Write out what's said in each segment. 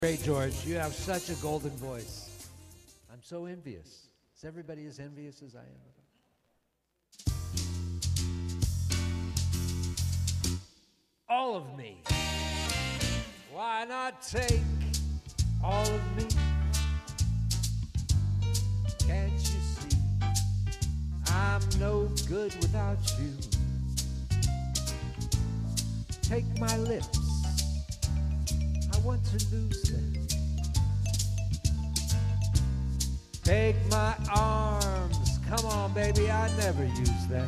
Great, George. You have such a golden voice. I'm so envious. Is everybody as envious as I am? All of me. Why not take all of me? Can't you see I'm no good without you? Take my lips, I want to lose them. Take my arms, come on baby, I never use them.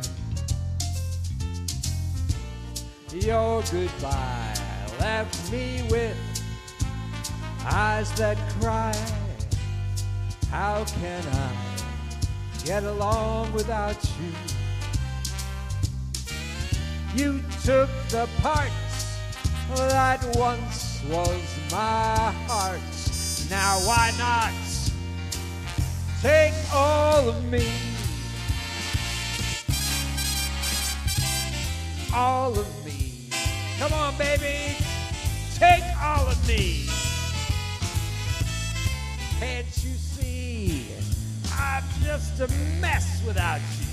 Your goodbye left me with eyes that cry. How can I get along without you? You took the parts that once was my heart. Now why not take all of me? All of me. Come on, baby, take all of me. Can't you see I'm just a mess without you?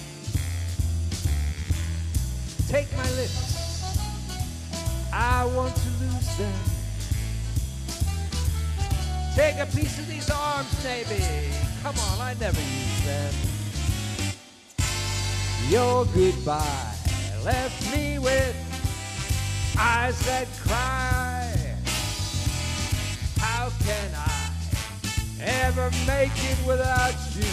Take my lips, I want to lose them. Take a piece of these arms, baby. Come on, I never use them. Your goodbye left me with eyes that cry. How can I ever make it without you?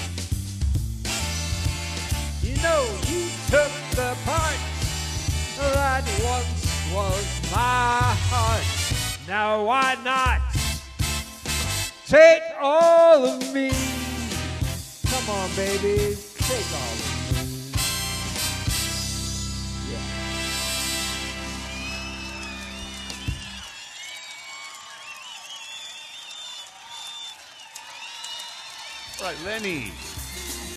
You know you took the part that once was my heart. Now why not take all of me? Come on, baby, take all of me. Yeah. Right, Lenny.